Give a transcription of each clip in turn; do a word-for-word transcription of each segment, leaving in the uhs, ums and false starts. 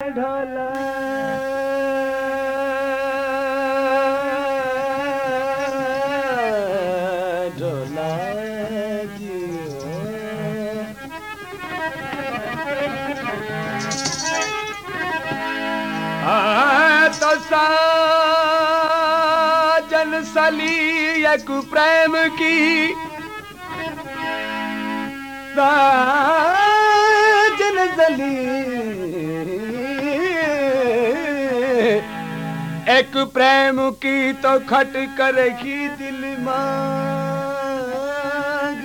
ढोला ढोला जियो तो साजन सली एक प्रेम की साजन सली एक प्रेम की तो खट करेगी दिल मांग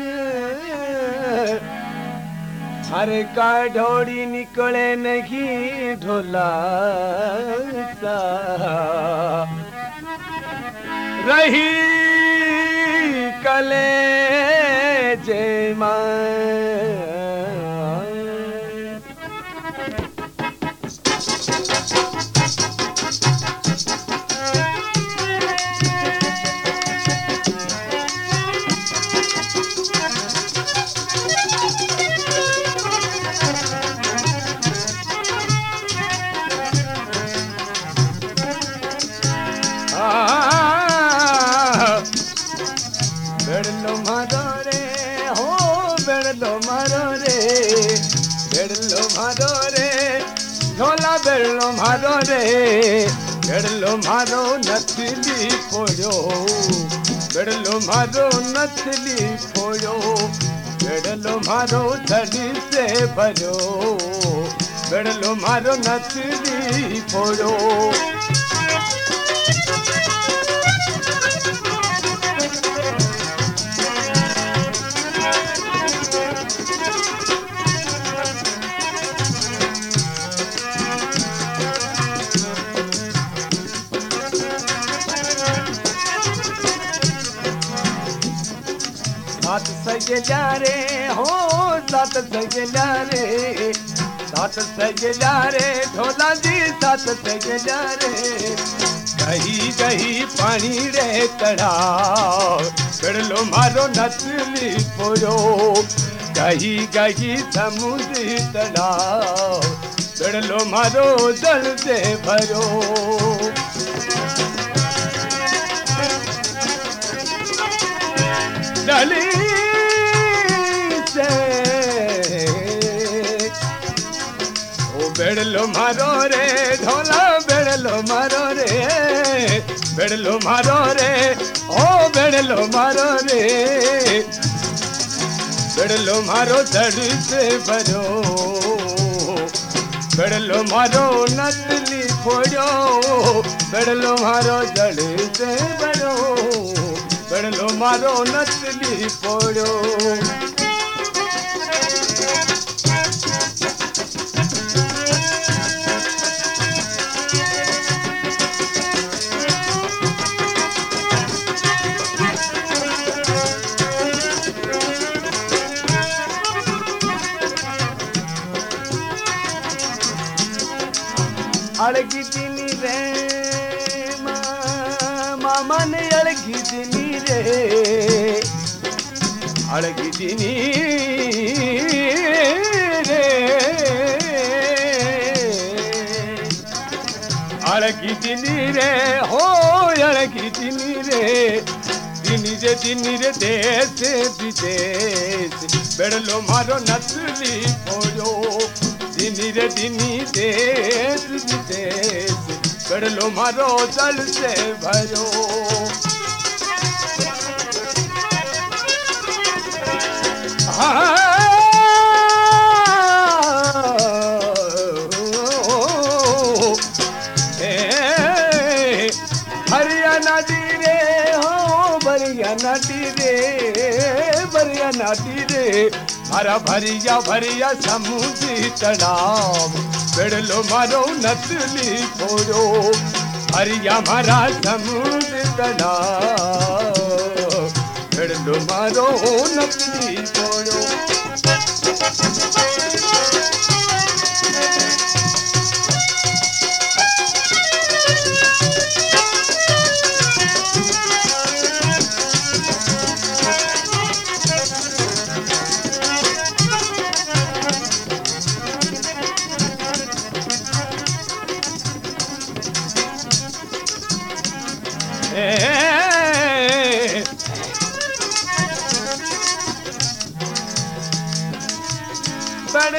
हर का ढोड़ी निकले नहीं ढोला सा रही कले जे मां बेड़लो मारो रे हो बेड़लो मारो रे बेड़लो मारो रे ढोला बेड़लो मारो रे बेड़लो मारो नथली फोड़ो बेड़लो मारो नथली फोड़ो बेड़लो मारो धड़ी से भरो बेड़लो मारो नथली फोड़ो सात सगेला रे हो सात सगेला रे सात सगेला रे ढोला जी सात सगेला रे कही कही पानी रे तड़ाव बेड़लो मारो नथली फोड़ो कही कही समुद्र तड़ाव बेड़लो मारो जल से भरो डली से ओ बेड़लो मारो रे ढोला बेड़लो मारो रे बेड़लो मारो रे ओ बेड़लो मारो रे बेड़लो मारो धड़ से भरो बेड़लो मारो नथली फोड़ो बेड़लो मारो जड़ से भरो बेड़लो मारो नथली फोड़ो अड़गी दिनी रे मामा ने अड़गी दिनी रे अड़गी दिनी रे अड़गी दिनी रे हो अड़गी दिनी रे दिनी रे दिनी रे देश विदेश बेड़लो मारो नथली फोड़ो दिनी रे दिनी देश विदेश बेड़लो मारो जल से भरो हरियाणा दी रे हो बरियाना दी रे बरियाना दी रे मारा भरिया भरिया समुद्री तड़ाव बेड़लो मारो नथली फोड़ो भरिया मारा समुद्र तड़ाव बेड़लो मारो नथली फोड़ो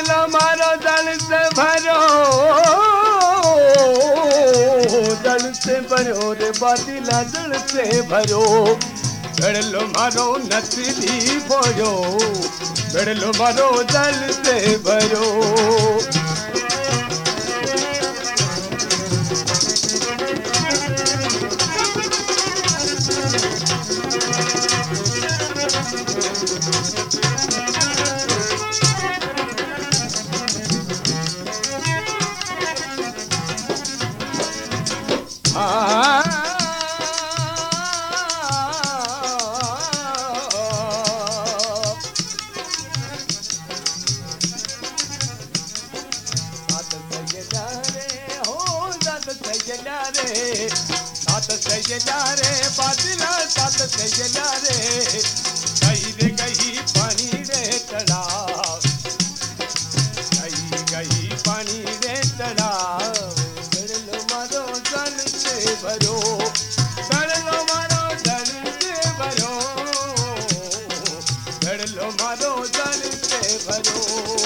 बदला मारो दल से भरो, दल से भरो रे बादला दल से भरो, बेड़लो मारो नचली फोड़ो, बेड़लो मारो दल से भरो। सात सैया रे बादला सात सैया रे, कहीं रे कहीं पानी रे तड़ाव, कहीं कहीं पानी रे तड़ाव, बेड़लो मारो दल से भरो, बेड़लो मारो दल से भरो, बेड़लो मारो दल से भरो।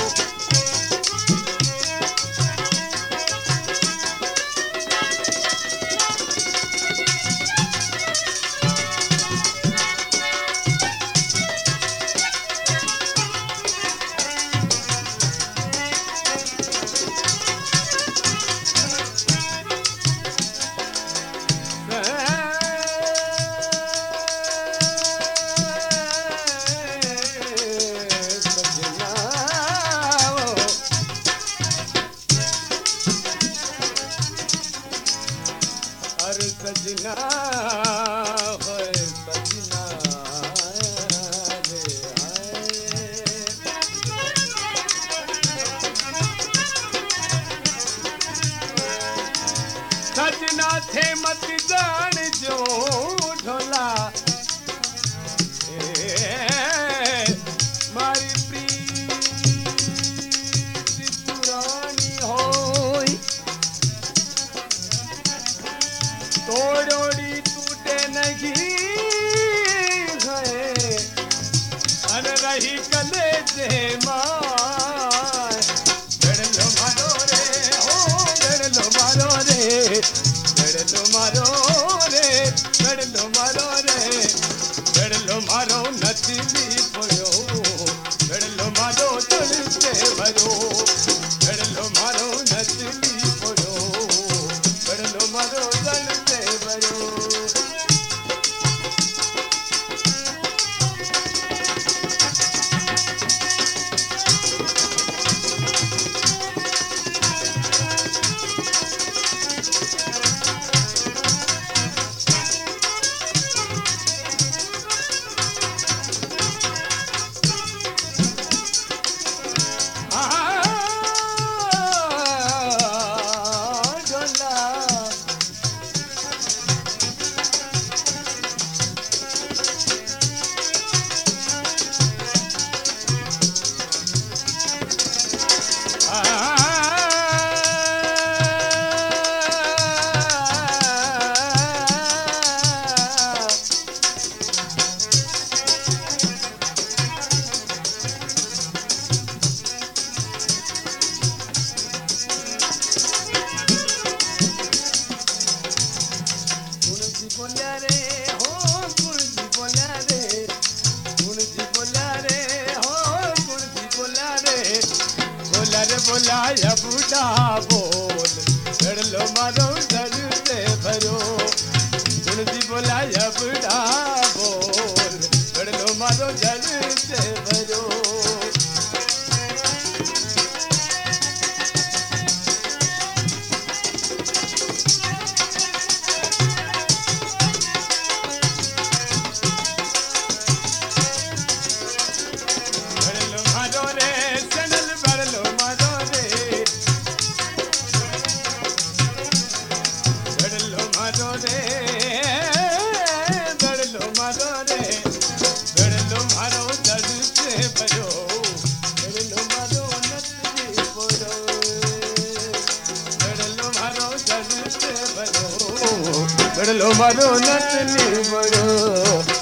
सजना होए सजना रे सजना थे मत जान जो ढोला, मारी प्रीत पुरानी होई, तोड़ोड़ी टूटे नहीं है, अन रही कले से मार, बेड़लो मारो रे हो बेड़लो मारो रे, बेड़लो मारो रे बेड़लो मारो रे, बेड़लो मारो नचली पोयो, बेड़लो मारो दल से भरो, बेड़लो मारो नचली पोयो, बेड़लो मारो दल से भरो। बोला रे हो गुरुजी बोला रे, गुरुजी बोला रे हो गुरुजी बोला रे, बोला रे बोला या बूढ़ा बोल, बेड़लो मारो दल से भरो, गुरुजी बोला या बूढ़ा बोल, बेड़लो मारो दल से भरो। बेड़लो मारो नचली बड़ो।